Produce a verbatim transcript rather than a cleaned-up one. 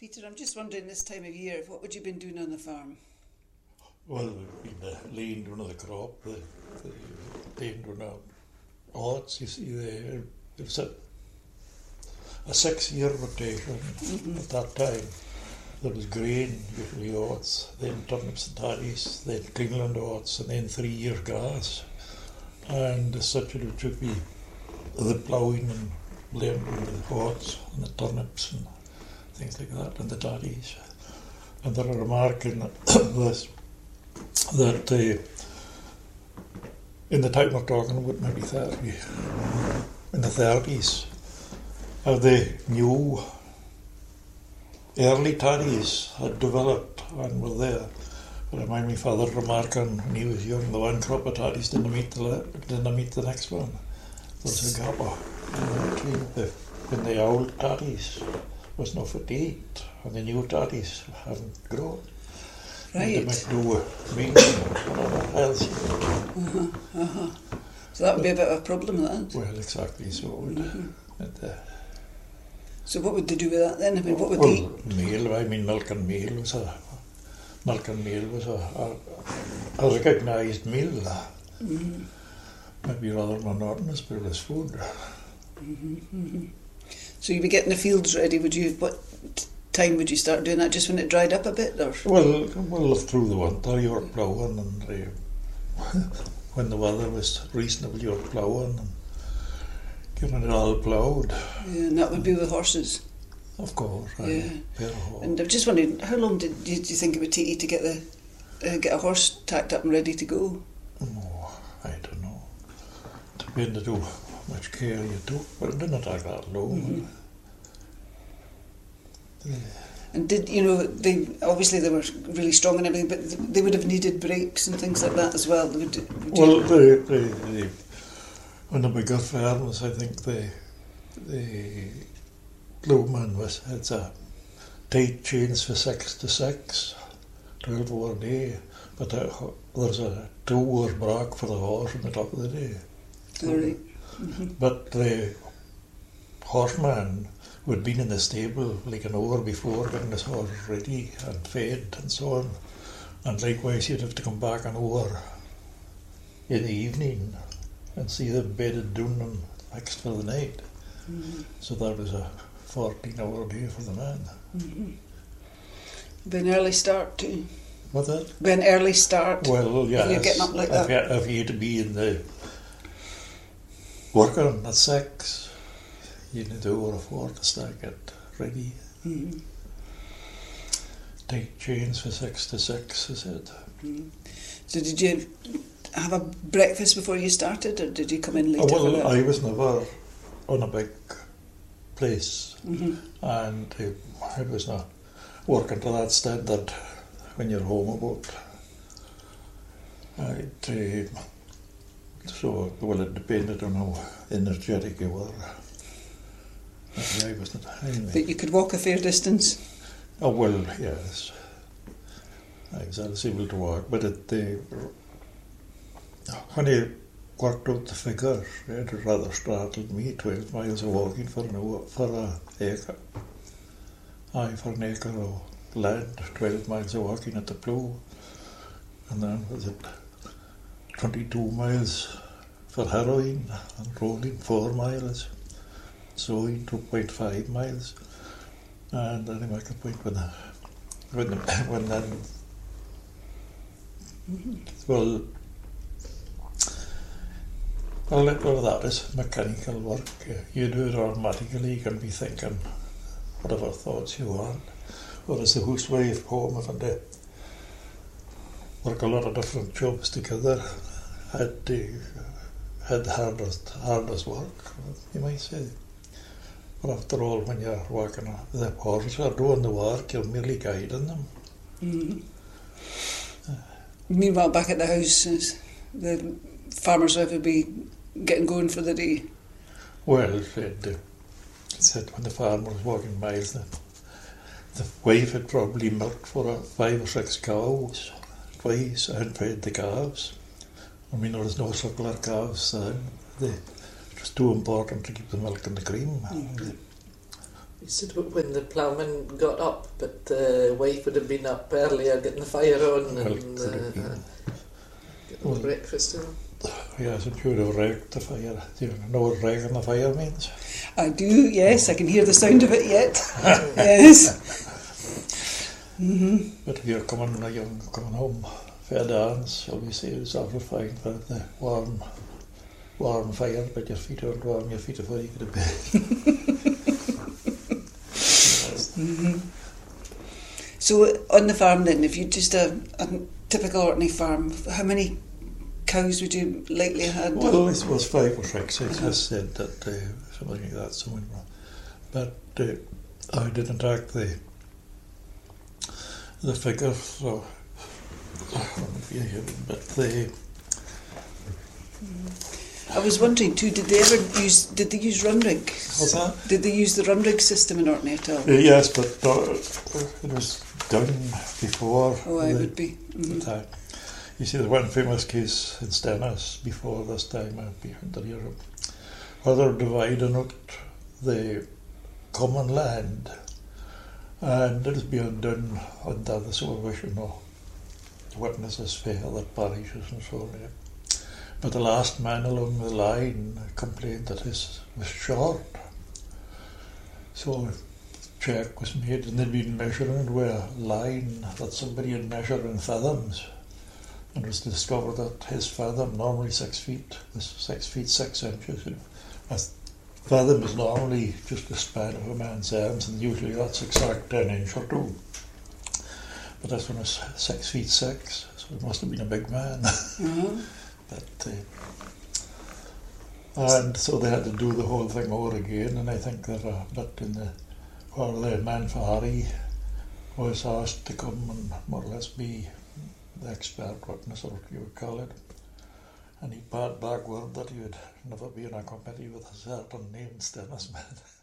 Peter, I'm just wondering this time of year, what would you been doing on the farm? Well, we've been uh, laying down the crop, the, the laying down the oats, you see, there. It was a, a six-year rotation mm-hmm. at that time. There was grain, usually oats, then turnips and tatties, then Greenland oats, and then three-year grass. And as such, it would be the ploughing and blending the oats and the turnips and things like that, and the tatties. And they're remarking this, that uh, in the time we're talking about, maybe thirty, in the thirties, how the new early tatties had developed and were there. I remind me father remarking when he was young, the one crop of tatties didn't meet the, didn't meet the next one. There's a gap between the, when the old tatties was not for to eat, and the new tatties haven't grown. Right. And they might do a meal or healthy. Uh-huh, uh-huh. So that would be a bit of a problem, that. Well, exactly, so it would. Mm-hmm. And, uh, so what would they do with that then? I mean, what would well, they eat? Meal, I mean, milk and meal was a, milk and meal was a, a, a recognised meal. Mm-hmm. Maybe rather monotonous, but it was food. Mm-hmm, mm-hmm. So you'd be getting the fields ready, would you? What time would you start doing that? Just when it dried up a bit? Or? Well, well, through the winter you were ploughing, and uh, when the weather was reasonable you were ploughing and getting it all ploughed. Yeah, and that would be with horses? Of course, yeah. I, and I'm just wondering, how long did you, do you think it would take you to get the uh, get a horse tacked up and ready to go? Oh, I don't know. Depended on how much care you took, but it didn't take that long. Mm-hmm. Yeah. And did, you know, they obviously they were really strong and everything, but they would have needed breaks and things like that as well. Would, would well, they, they, they, when the bigger farms, I think the the Blueman was had a tight chains for six to six, twelve hour a day, but there's a two hour break for the horse on the top of the day. All right. Mm-hmm. But the horseman who had been in the stable like an hour before getting his horse ready and fed and so on, and likewise you'd have to come back an hour in the evening and see them bedded down and fixed for the night. Mm-hmm. So that was a fourteen hour day for the man. Mm-hmm. Be an early start too. What's that? Be an early start. Well, yeah. You're getting up like if that. You, if you had to be in the working at six, you need to or four to start it ready. Mm-hmm. Take chains for six to six, I said. Mm-hmm. So did you have a breakfast before you started, or did you come in later? Oh, well, for that? I was never on a big place, mm-hmm. and uh, I was not working to that standard when you're home about. I'd, uh, so, well, it depended on how energetic you were. I wasn't, anyway. But you could walk a fair distance? Oh, well, yes. I was, I was able to walk, but it, uh, when I worked out the figures, it rather startled me, twelve miles of walking for an hour, for an acre. Aye, for an acre of land, twelve miles of walking at the plough. And then was it twenty-two miles for harrowing and rolling, four miles. Sowing two point five miles. And then I make a point when, when, the, when then, mm-hmm. well, well, well, that is mechanical work. You do it automatically, you can be thinking whatever thoughts you want. Whereas the housewife home, if they work a lot of different jobs together, had the, had the hardest, hardest work, you might say. But after all, when you're working with the horses or doing the work, you're merely guiding them. Mm-hmm. Uh, Meanwhile, back at the house, the farmer's wife would be getting going for the day. Well, it said when the farmer was walking miles, the, the wife had probably milked for uh, five or six cows twice and fed the calves. I mean, there was no suckler calves then. They, it was too important to keep the milk and the cream. Mm-hmm. He said when the ploughman got up, but the wife would have been up earlier getting the fire on Well, and could have uh, been. uh, getting Well, the breakfast on. Yes, and you would have raked the fire. Do you know what raking the fire means? I do, yes, I can hear the sound of it yet. Yes. Mm-hmm. But if you're coming, young, coming home, fair dance, obviously it's awful fine for the warm, warm fire, but your feet aren't warm, your feet are before you go to bed. Mm-hmm. So on the farm then, if you just a, a typical Orkney farm, how many cows would you likely have had? Well, I suppose five or six. I just said that, uh, something like that, somewhere. But uh, I didn't take the the figure, so but the I was wondering too, did they ever use, did they use run rig? What's that? Did they use the run rig system in Orkney at all? Uh, yes, but uh, it was done before. Oh, I the, would be. Mm-hmm. the time. You see, the one famous case in Stennis before this time I'd be under Europe, where they're dividing out the common land, and it is being done under the supervision of witnesses for other parishes and so on. But the last man along the line complained that his was short. So a check was made, and they'd been measuring with a line that somebody had measured in fathoms. And it was discovered that his fathom, normally six feet, was six feet six inches. A fathom is normally just the span of a man's arms, and usually that's exact ten inch or two. But this one was six feet six, so it must have been a big man. Uh-huh. But, uh, and so they had to do the whole thing over again, and I think that a bit in the where the man for Harry was asked to come and more or less be the expert witness, or what you would call it, and he bad back word that he would never be in a committee with a certain named Stennis man.